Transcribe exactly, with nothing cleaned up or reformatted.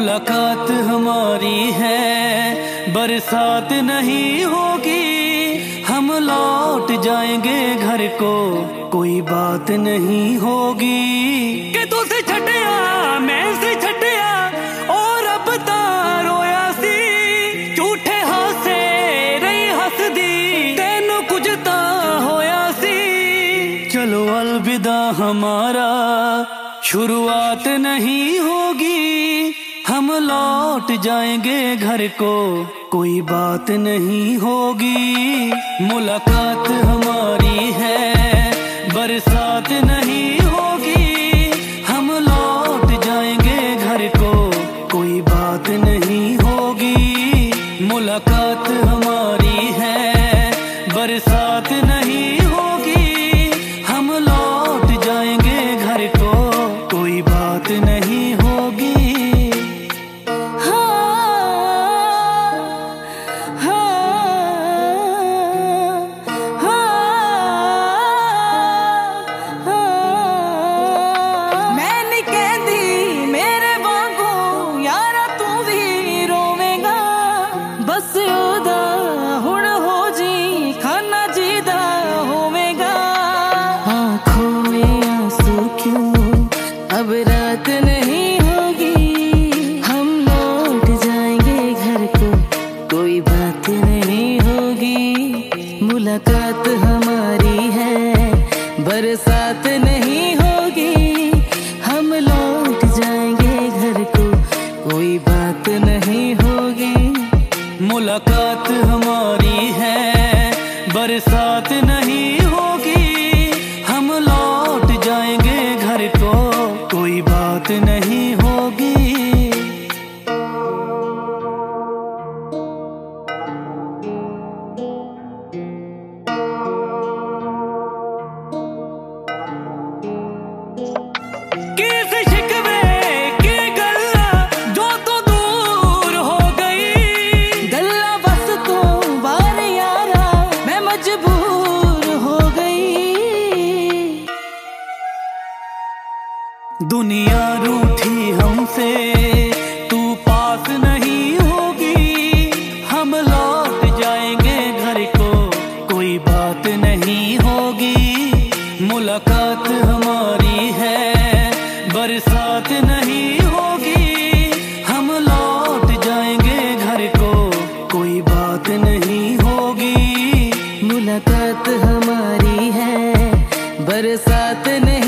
मुलाकात हमारी है, बरसात नहीं होगी, हम लौट जाएंगे घर को, कोई बात नहीं होगी। कि तू से छटिया मैं से छटिया और अब तारोया सी, झूठे हासे रही हसदी तेनू कुछ ता होया सी। चलो अलविदा हमारा शुरुआत नहीं होगी, हम लौट जाएंगे घर को, कोई बात नहीं होगी। मुलाकात हमारी है, बरसात नहीं होगी, हम लौट जाएंगे घर को, कोई बात नहीं होगी। मुलाकात हमारी है, बरसात नहीं होगी, हम लौट जाएंगे घर को, कोई बात नहीं होगी। अब रात नहीं होगी, हम लौट जाएंगे घर को, कोई बात नहीं होगी। मुलाकात हमारी है, बरसात नहीं होगी, हम लौट जाएंगे घर को, कोई बात नहीं होगी। मुलाकात हमारी है, बरसात नहीं होगी, हम लौट जाएंगे घर को, कोई बात नहीं होगी। किस शिकवे की गल्ला जो तो दूर हो गई, गल्ला बस तो बार यारा मैं मजबूर हो गई। दुनिया रूठी हमसे, तू पास नहीं होगी, हम लौट जाएंगे घर को, कोई बात नहीं होगी। मुलाकात हमारी है, बरसात नहीं होगी, हम लौट जाएंगे घर को, कोई बात नहीं होगी। मुलाकात हमारी है, बरसात नहीं